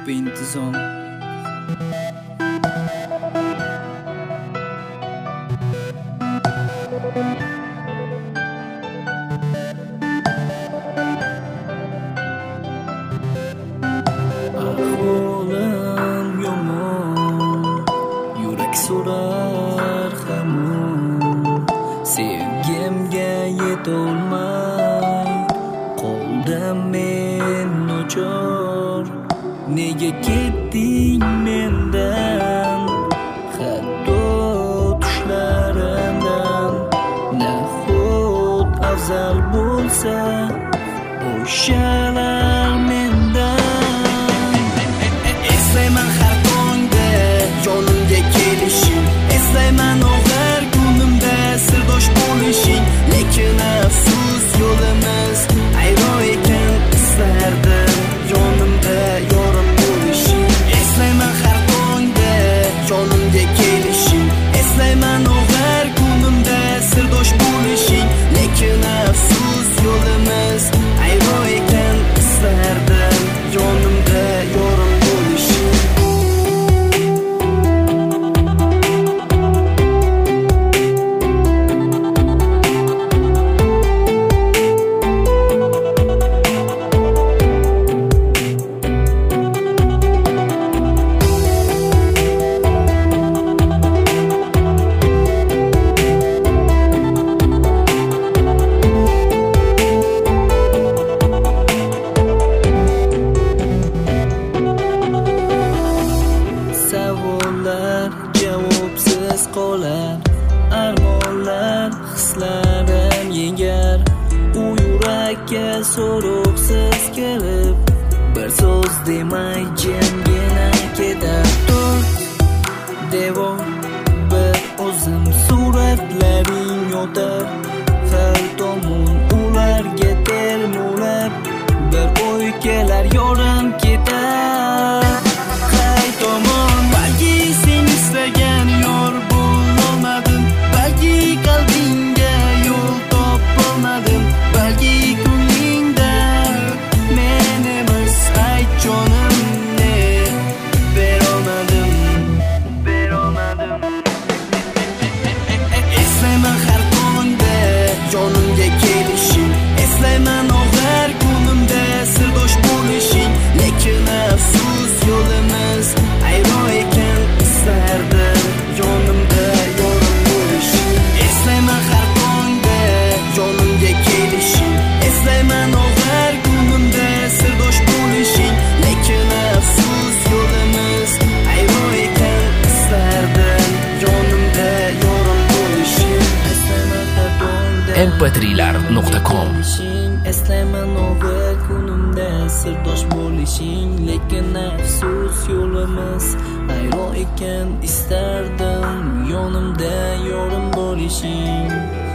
beintizom. Ahvolim yomon, yurak so'rar hamon. Sevgimga yetolmay qoldim men nochor. Nega ketding mendan, hatto tushlarimdan? Nahot afzal bo'lsa o'shalar mendan. Eslayman har tongda yonimga kelishing, eslayman og'ir kunimda sirdosh bo'lishing. Lekin afsus yo'limiz ayro ekan, istardim yonimda yorim bo'lishing. Eslayman har tongda yonimga kelishing, eslayman og'ir kunimda sirdosh bo'lishing. Lekin afsus yo'limiz ayro ekan, istardim yonimda yorim bo'lishing. Savollar javobsiz qolar, armonlar hislarim yengar. U yurakka so'roqsiz kelib, bir so'z demay jimgina ketar. To'rt devor, bir o'zim suratlaring yotar. Har tomon ularga termulab, bir o'y kelar yorim ketar. Qay tomon balki sen istagan yor bo'lolmadim, balki qalbingga yo'l topolmadim, balki ko'nglingda men emas ayt jonim ne berolmadim. Eslayman har tongda yonimga kelishing, eslayman og'ir kunimda sirdosh bo'lishing. Lekin afsus yo'limiz ayro ekan, istardim yonimda yorim bo'lishing. Eslayman har tongda yonimga kelishing, eslayman og'ir kunimda sirdosh bo'lishing. Lekin afsus yo'limiz ayro ekan, istardim yonimda yorim bo'lishing. Eslayman har tongda mp3lar.com eslayman og'ir kunimda sirdosh bo'lishing. Lekin afsus yo'limiz ayro ekan, istardim yonimda yorim bo'lishing.